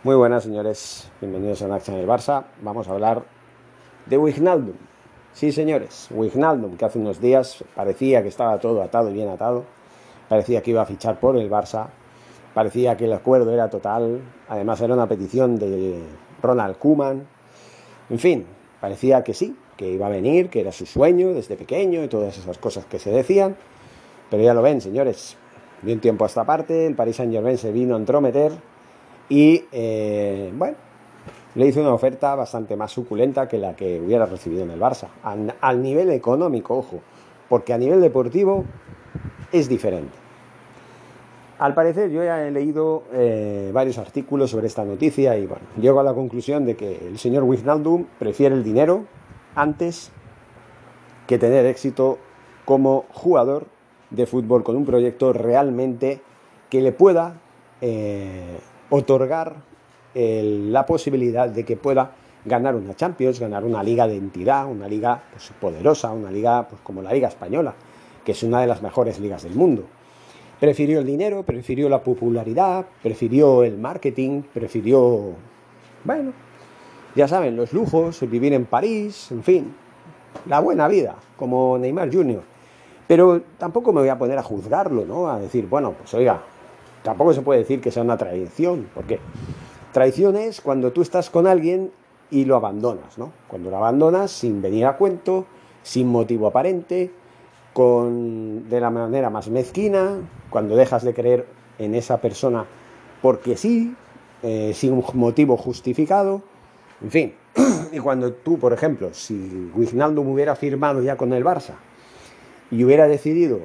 Muy buenas, señores. Bienvenidos a Naxa en el Barça. Vamos a hablar de Wijnaldum. Sí, señores, Wijnaldum, que hace unos días parecía que estaba todo atado y bien atado. Parecía que iba a fichar por el Barça. Parecía que el acuerdo era total. Además, era una petición de Ronald Koeman. En fin, parecía que sí, que iba a venir, que era su sueño desde pequeño y todas esas cosas que se decían. Pero ya lo ven, señores. De un tiempo a esta parte, el Paris Saint-Germain se vino a entrometer y, bueno, le hizo una oferta bastante más suculenta que la que hubiera recibido en el Barça. Al nivel económico, ojo, porque a nivel deportivo es diferente. Al parecer, yo ya he leído varios artículos sobre esta noticia y, bueno, llego a la conclusión de que el señor Wijnaldum prefiere el dinero antes que tener éxito como jugador de fútbol con un proyecto realmente que le pueda otorgar la posibilidad de que pueda ganar una Champions, ganar una liga de entidad, una liga pues, poderosa, una liga pues, como la Liga Española, que es una de las mejores ligas del mundo. Prefirió el dinero, prefirió la popularidad, prefirió el marketing, prefirió, bueno, ya saben, los lujos, vivir en París, en fin, la buena vida, como Neymar Jr. Pero tampoco me voy a poner a juzgarlo, ¿no? A decir, bueno, pues oiga, tampoco se puede decir que sea una traición, porque traición es cuando tú estás con alguien y lo abandonas, ¿no? Cuando lo abandonas sin venir a cuento, sin motivo aparente, de la manera más mezquina, cuando dejas de creer en esa persona porque sí, sin un motivo justificado, en fin. Y cuando tú, por ejemplo, si Wijnaldum hubiera firmado ya con el Barça y hubiera decidido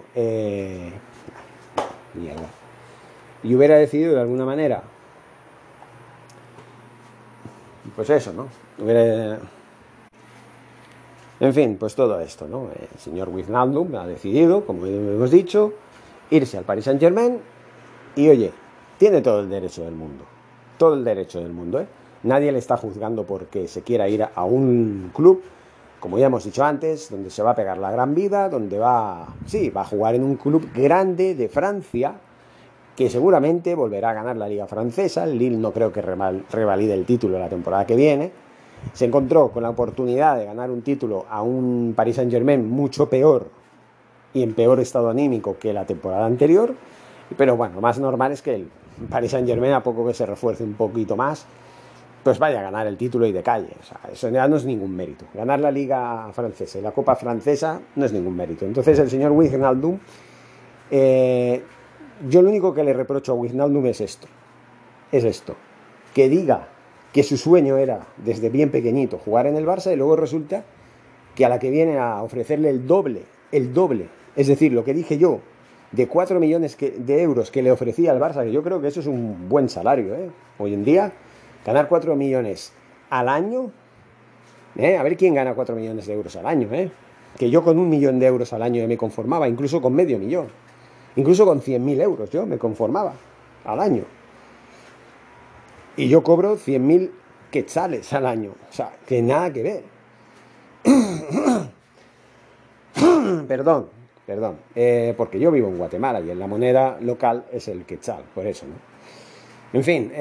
de alguna manera, pues eso, ¿no? En fin, pues todo esto, ¿no? El señor Wijnaldum ha decidido, como hemos dicho, irse al Paris Saint-Germain y, oye, tiene todo el derecho del mundo. Todo el derecho del mundo, ¿eh? Nadie le está juzgando porque se quiera ir a un club, como ya hemos dicho antes, donde se va a pegar la gran vida, donde va a jugar en un club grande de Francia, que seguramente volverá a ganar la Liga Francesa. El Lille no creo que revalide el título la temporada que viene. Se encontró con la oportunidad de ganar un título a un Paris Saint-Germain mucho peor y en peor estado anímico que la temporada anterior. Pero bueno, lo más normal es que el Paris Saint-Germain, a poco que se refuerce un poquito más, pues vaya a ganar el título y de calle. O sea, eso ya no es ningún mérito. Ganar la Liga Francesa y la Copa Francesa no es ningún mérito. Entonces el señor Wijnaldum, yo lo único que le reprocho a Wijnaldum es esto, que diga que su sueño era desde bien pequeñito jugar en el Barça y luego resulta que a la que viene a ofrecerle el doble, es decir, lo que dije yo, de 4 millones de euros que le ofrecía al Barça, que yo creo que eso es un buen salario, ¿eh? Hoy en día, ganar 4 millones al año, a ver quién gana 4 millones de euros al año, que yo con 1 millón de euros al año me conformaba, incluso con medio millón, incluso con 100.000 euros yo me conformaba al año. Y yo cobro 100.000 quetzales al año, o sea, que nada que ver. Perdón, porque yo vivo en Guatemala y en la moneda local es el quetzal, por eso, ¿no? En fin,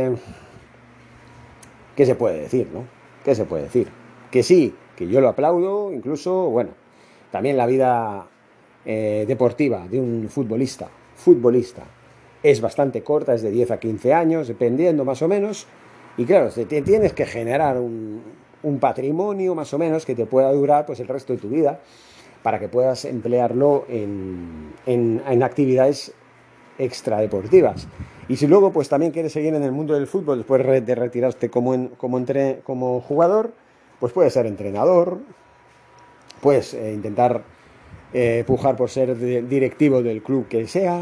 ¿qué se puede decir, no? ¿Qué se puede decir? Que sí, que yo lo aplaudo, incluso, bueno, también la vida deportiva de un futbolista es bastante corta, es de 10 a 15 años, dependiendo más o menos, y claro, te tienes que generar un patrimonio más o menos que te pueda durar pues el resto de tu vida, para que puedas emplearlo en actividades extradeportivas. Y si luego pues también quieres seguir en el mundo del fútbol después de retirarte como jugador, pues puedes ser entrenador, puedes intentar pujar por ser directivo del club que sea.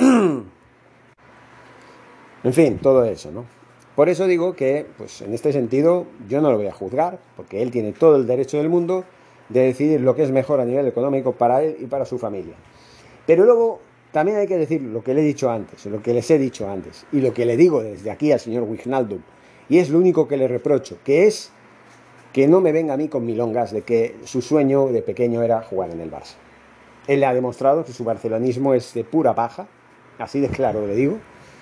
En fin, todo eso, ¿no? Por eso digo que, pues en este sentido, yo no lo voy a juzgar, porque él tiene todo el derecho del mundo de decidir lo que es mejor a nivel económico para él y para su familia. Pero luego también hay que decir lo que le he dicho antes, lo que les he dicho antes, y lo que le digo desde aquí al señor Wijnaldum, y es lo único que le reprocho, que es que no me venga a mí con milongas de que su sueño de pequeño era jugar en el Barça. Él le ha demostrado que su barcelonismo es de pura paja, así de claro le digo,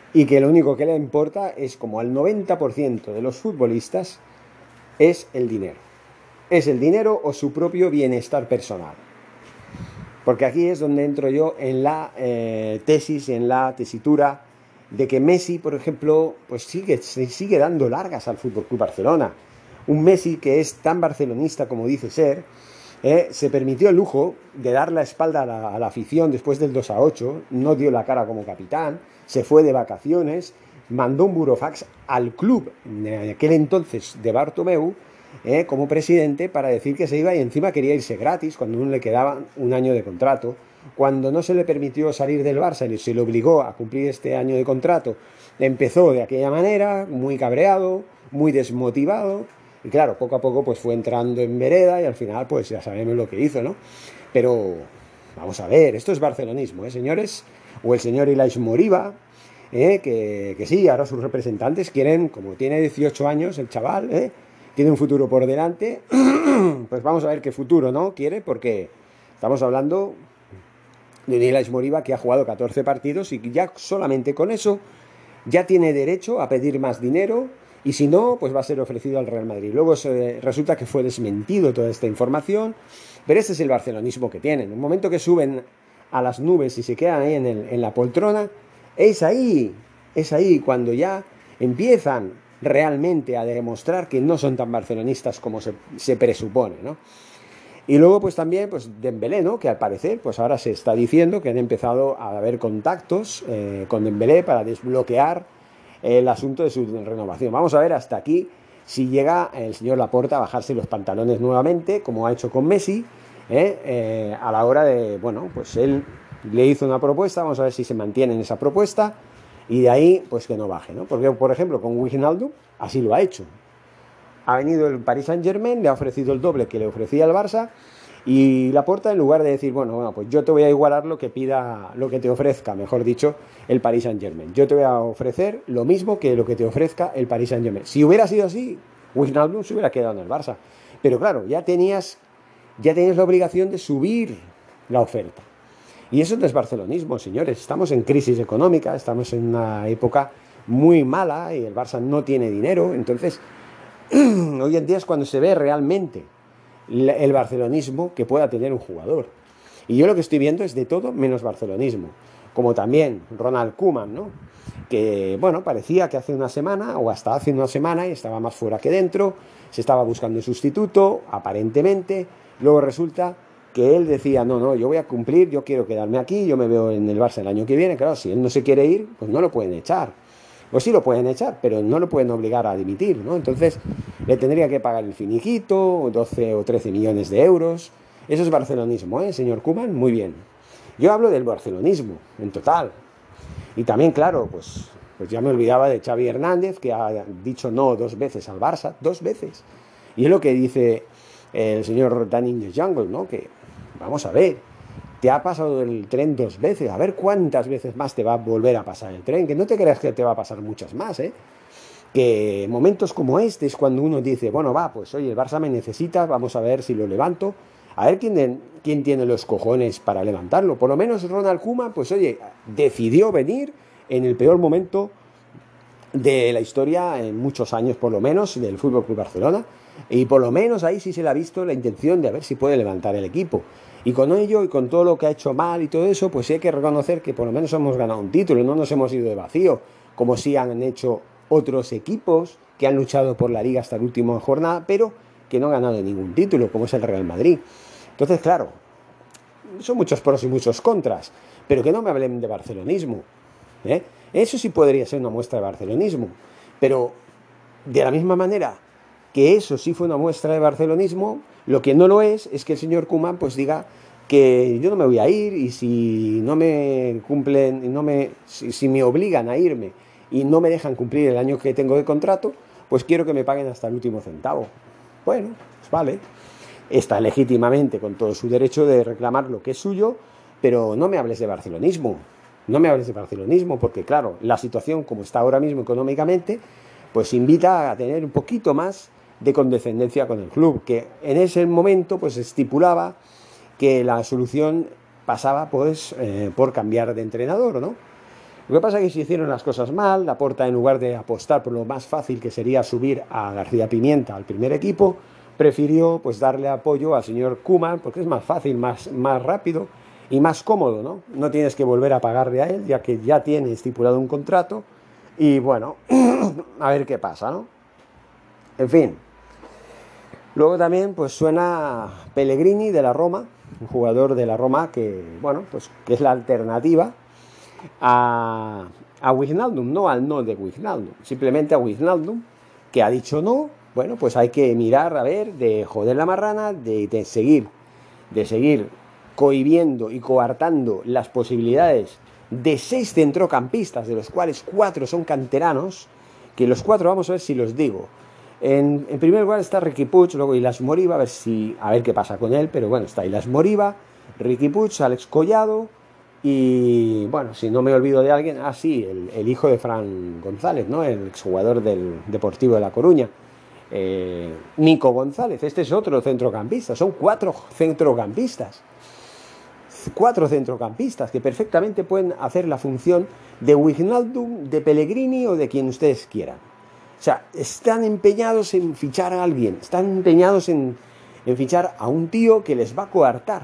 y que lo único que le importa es, como al 90% de los futbolistas, es el dinero. Es el dinero o su propio bienestar personal. Porque aquí es donde entro yo en la tesis, en la tesitura de que Messi, por ejemplo, pues sigue dando largas al FC Barcelona. Un Messi que es tan barcelonista como dice ser, se permitió el lujo de dar la espalda a la afición después del 2-8, no dio la cara como capitán, se fue de vacaciones, mandó un burofax al club de aquel entonces de Bartomeu, como presidente, para decir que se iba, y encima quería irse gratis cuando aún le quedaba un año de contrato. Cuando no se le permitió salir del Barça y se le obligó a cumplir este año de contrato, empezó de aquella manera, muy cabreado, muy desmotivado, y claro, poco a poco pues fue entrando en vereda y al final pues ya sabemos lo que hizo, ¿no? Pero vamos a ver, esto es barcelonismo, señores. O el señor Ilaix Moriba, que sí, ahora sus representantes quieren, como tiene 18 años el chaval, tiene un futuro por delante, pues vamos a ver qué futuro, ¿no? Quiere, porque estamos hablando de un Ilaix Moriba que ha jugado 14 partidos y ya solamente con eso ya tiene derecho a pedir más dinero, y si no, pues va a ser ofrecido al Real Madrid. Luego resulta que fue desmentido toda esta información, pero este es el barcelonismo que tienen. En el momento que suben a las nubes y se quedan ahí en la poltrona, es ahí cuando ya empiezan realmente a demostrar que no son tan barcelonistas como se presupone, ¿no? Y luego pues también pues Dembélé, ¿no? Que al parecer pues ahora se está diciendo que han empezado a haber contactos con Dembélé para desbloquear el asunto de su renovación. Vamos a ver hasta aquí si llega el señor Laporta a bajarse los pantalones nuevamente, como ha hecho con Messi, a la hora de, bueno, pues él le hizo una propuesta, vamos a ver si se mantiene en esa propuesta, y de ahí pues que no baje, ¿no? Porque, por ejemplo, con Wijnaldum así lo ha hecho. Ha venido el Paris Saint-Germain, le ha ofrecido el doble que le ofrecía el Barça, y Laporta, en lugar de decir, bueno, pues yo te voy a igualar lo que pida, lo que te ofrezca, mejor dicho, el Paris Saint-Germain. Yo te voy a ofrecer lo mismo que lo que te ofrezca el Paris Saint-Germain. Si hubiera sido así, Wijnaldum se hubiera quedado en el Barça. Pero claro, ya tenías la obligación de subir la oferta. Y eso no es barcelonismo, señores. Estamos en crisis económica, estamos en una época muy mala y el Barça no tiene dinero. Entonces, hoy en día es cuando se ve realmente el barcelonismo que pueda tener un jugador. Y yo lo que estoy viendo es de todo menos barcelonismo. Como también Ronald Koeman, ¿no? Que, bueno, parecía que hace una semana, o hasta hace una semana, y estaba más fuera que dentro, se estaba buscando un sustituto, aparentemente. Luego resulta que él decía, no, yo voy a cumplir, yo quiero quedarme aquí, yo me veo en el Barça el año que viene. Claro, si él no se quiere ir, pues no lo pueden echar. Pues sí lo pueden echar, pero no lo pueden obligar a dimitir, ¿no? Entonces le tendría que pagar el finiquito, 12 o 13 millones de euros. Eso es barcelonismo, señor Koeman? Muy bien. Yo hablo del barcelonismo, en total. Y también, claro, pues ya me olvidaba de Xavi Hernández, que ha dicho no 2 veces al Barça, 2 veces. Y es lo que dice el señor Danny in the Jungle, ¿no? Que, vamos a ver, te ha pasado el tren 2 veces, a ver cuántas veces más te va a volver a pasar el tren, que no te creas que te va a pasar muchas más, que momentos como este es cuando uno dice, bueno, va, pues oye, el Barça me necesita, vamos a ver si lo levanto, a ver quién tiene los cojones para levantarlo. Por lo menos Ronald Koeman, pues oye, decidió venir en el peor momento de la historia, en muchos años por lo menos, del Fútbol Club Barcelona, y por lo menos ahí sí se le ha visto la intención de a ver si puede levantar el equipo. Y con ello y con todo lo que ha hecho mal y todo eso, pues sí hay que reconocer que por lo menos hemos ganado un título, no nos hemos ido de vacío, como sí han hecho otros equipos que han luchado por la Liga hasta la última jornada, pero que no han ganado ningún título, como es el Real Madrid. Entonces, claro, son muchos pros y muchos contras, pero que no me hablen de barcelonismo. Eso sí podría ser una muestra de barcelonismo, pero de la misma manera que eso sí fue una muestra de barcelonismo, lo que no lo es que el señor Koeman pues diga que yo no me voy a ir, y si no me cumplen, si me obligan a irme y no me dejan cumplir el año que tengo de contrato, pues quiero que me paguen hasta el último centavo. Bueno, pues vale, está legítimamente con todo su derecho de reclamar lo que es suyo, pero no me hables de barcelonismo. No me hables de barcelonismo, porque claro, la situación como está ahora mismo económicamente, pues invita a tener un poquito más de condescendencia con el club, que en ese momento pues estipulaba que la solución pasaba pues por cambiar de entrenador, ¿no? Lo que pasa es que se hicieron las cosas mal. Laporta, en lugar de apostar por lo más fácil que sería subir a García Pimienta al primer equipo, prefirió pues darle apoyo al señor Koeman, porque es más fácil, más rápido y más cómodo, ¿no? No tienes que volver a pagarle a él, ya que ya tiene estipulado un contrato. Y bueno, a ver qué pasa, ¿no? En fin. Luego también pues suena Pellegrini de la Roma, un jugador de la Roma que, bueno, pues que es la alternativa a Wijnaldum, no al no de Wijnaldum, simplemente a Wijnaldum, que ha dicho no. Bueno, pues hay que mirar, a ver, de joder la marrana, de seguir cohibiendo y coartando las posibilidades de 6 centrocampistas, de los cuales 4 son canteranos, que los 4 vamos a ver si los digo. En primer lugar está Riqui Puig, luego Ilas Moriba, a ver qué pasa con él, pero bueno, está Ilas Moriba, Riqui Puig, Alex Collado y, bueno, si no me olvido de alguien, sí, el hijo de Fran González, ¿no? El exjugador del Deportivo de La Coruña, Nico González. Este es otro centrocampista, son 4 centrocampistas. 4 centrocampistas que perfectamente pueden hacer la función de Wijnaldum, de Pellegrini o de quien ustedes quieran. O sea, están empeñados en fichar a alguien, están empeñados en fichar a un tío que les va a coartar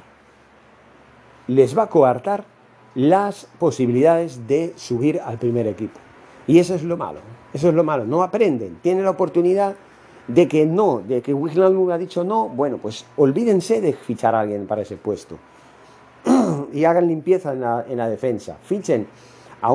las posibilidades de subir al primer equipo. Y eso es lo malo, no aprenden, tienen la oportunidad de que Wijnaldum ha dicho no, bueno, pues olvídense de fichar a alguien para ese puesto y hagan limpieza en la defensa, fichen a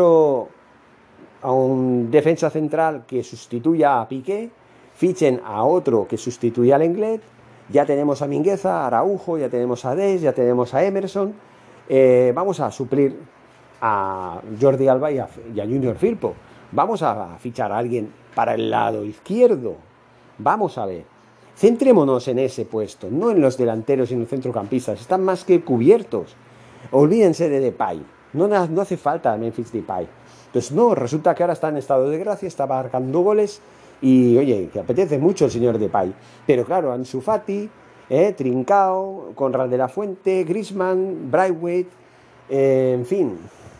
un defensa central que sustituya a Piqué, fichen a otro que sustituya al Lenglet, ya tenemos a Mingueza, a Araujo, ya tenemos a Dest, ya tenemos a Emerson, vamos a suplir a Jordi Alba y a Junior Firpo, vamos a fichar a alguien para el lado izquierdo, vamos a ver, centrémonos en ese puesto, no en los delanteros y en los centrocampistas, están más que cubiertos, olvídense de Depay, no hace falta Memphis Depay. Entonces, no, resulta que ahora está en estado de gracia, está marcando goles y, oye, que apetece mucho el señor Depay. Pero claro, Ansu Fati, Trincao, Conrad de la Fuente, Griezmann, Braithwaite, en fin,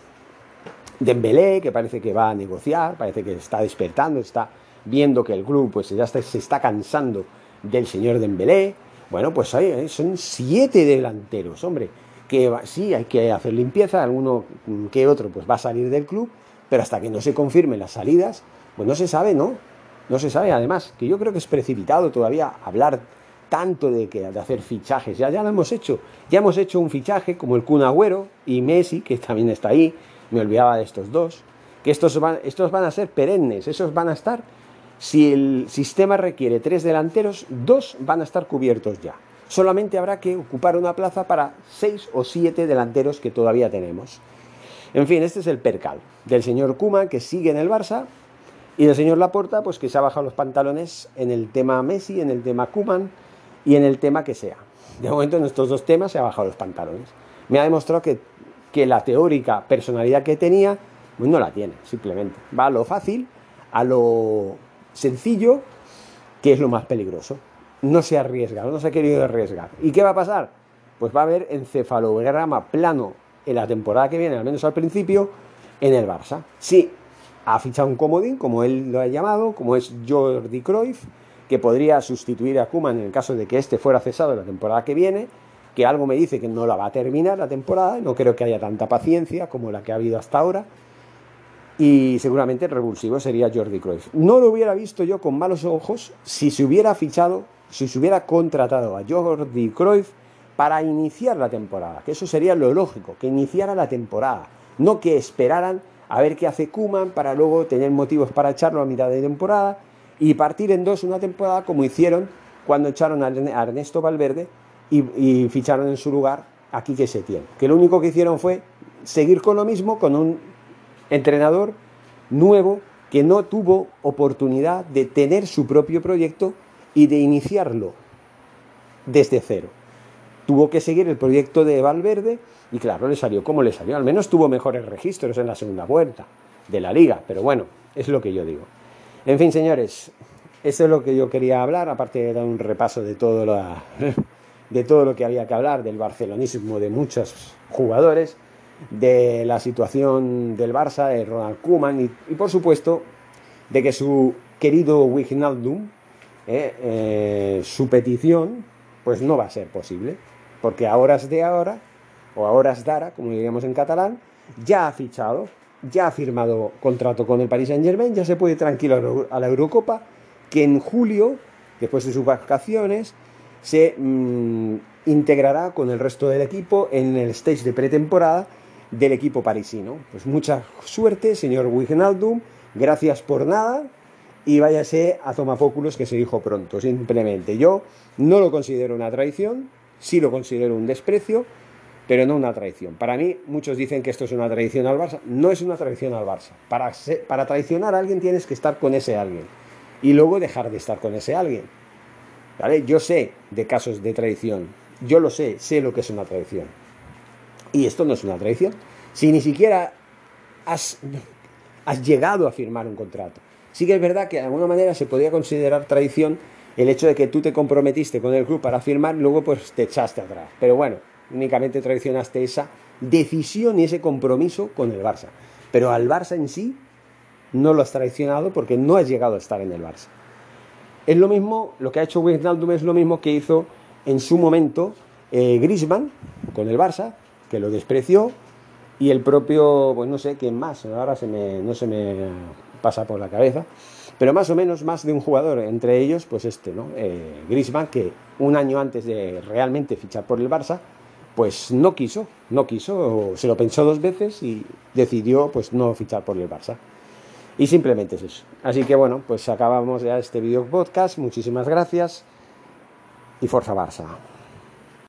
Dembélé, que parece que va a negociar, parece que está despertando, está viendo que el club pues ya se está cansando del señor Dembélé. Bueno, pues son 7 delanteros, hombre, que sí, hay que hacer limpieza, alguno que otro pues va a salir del club, pero hasta que no se confirmen las salidas, pues no se sabe, ¿no? No se sabe, además, que yo creo que es precipitado todavía hablar tanto de hacer fichajes. Ya lo hemos hecho. Ya hemos hecho un fichaje como el Kun Agüero y Messi, que también está ahí. Me olvidaba de estos dos. Que estos van a ser perennes. Esos van a estar, si el sistema requiere 3 delanteros, 2 van a estar cubiertos ya. Solamente habrá que ocupar una plaza para 6 o 7 delanteros que todavía tenemos. En fin, este es el percal del señor Koeman, que sigue en el Barça, y del señor Laporta, pues que se ha bajado los pantalones en el tema Messi, en el tema Koeman y en el tema que sea. De momento en estos 2 temas se ha bajado los pantalones. Me ha demostrado que la teórica personalidad que tenía, pues no la tiene, simplemente. Va a lo fácil, a lo sencillo, que es lo más peligroso. No se arriesga, no se ha querido arriesgar. ¿Y qué va a pasar? Pues va a haber encefalograma plano en la temporada que viene, al menos al principio, en el Barça. Sí, ha fichado un comodín, como él lo ha llamado, como es Jordi Cruyff, que podría sustituir a Koeman en el caso de que este fuera cesado la temporada que viene, que algo me dice que no la va a terminar la temporada, no creo que haya tanta paciencia como la que ha habido hasta ahora, y seguramente el revulsivo sería Jordi Cruyff. No lo hubiera visto yo con malos ojos si se hubiera contratado a Jordi Cruyff para iniciar la temporada, que eso sería lo lógico, que iniciara la temporada, no que esperaran a ver qué hace Koeman para luego tener motivos para echarlo a mitad de temporada y partir en 2 una temporada, como hicieron cuando echaron a Ernesto Valverde y ficharon en su lugar a Quique Setién, que lo único que hicieron fue seguir con lo mismo, con un entrenador nuevo que no tuvo oportunidad de tener su propio proyecto y de iniciarlo desde cero. Tuvo que seguir el proyecto de Valverde y claro, le salió como le salió. Al menos tuvo mejores registros en la segunda vuelta de la Liga, pero bueno, es lo que yo digo. En fin, señores, eso es lo que yo quería hablar, aparte de dar un repaso de todo lo que había que hablar, del barcelonismo de muchos jugadores. de la situación del Barça, de Ronald Koeman y por supuesto de que su querido Wijnaldum, su petición, pues no va a ser posible, porque a horas de ahora, o a horas d'ara, como diríamos en catalán, ya ha fichado, ya ha firmado contrato con el Paris Saint-Germain, ya se puede ir tranquilo a la Eurocopa, que en julio, después de sus vacaciones, se integrará con el resto del equipo en el stage de pretemporada del equipo parisino. Pues mucha suerte, señor Wijnaldum, gracias por nada y váyase a Tomapóculos, que se dijo pronto. Simplemente yo no lo considero una traición, sí lo considero un desprecio, pero no una traición. Para mí, muchos dicen que esto es una traición al Barça. No es una traición al Barça. Para traicionar a alguien tienes que estar con ese alguien y luego dejar de estar con ese alguien. ¿Vale? Yo sé de casos de traición, yo lo sé lo que es una traición. Y esto no es una traición. Si ni siquiera has llegado a firmar un contrato. Sí que es verdad que de alguna manera se podría considerar traición el hecho de que tú te comprometiste con el club para firmar y luego pues te echaste atrás. Pero bueno, únicamente traicionaste esa decisión y ese compromiso con el Barça. Pero al Barça en sí no lo has traicionado porque no has llegado a estar en el Barça. Es lo mismo, lo que ha hecho Wijnaldum es lo mismo que hizo en su momento Griezmann con el Barça, que lo despreció, y el propio, pues no sé quién más, ahora no se me pasa por la cabeza, pero más o menos más de un jugador, entre ellos, pues ¿no? Griezmann, que un año antes de realmente fichar por el Barça, pues no quiso, se lo pensó 2 veces y decidió pues no fichar por el Barça. Y simplemente es eso. Así que bueno, pues acabamos ya este video podcast. Muchísimas gracias y Forza Barça.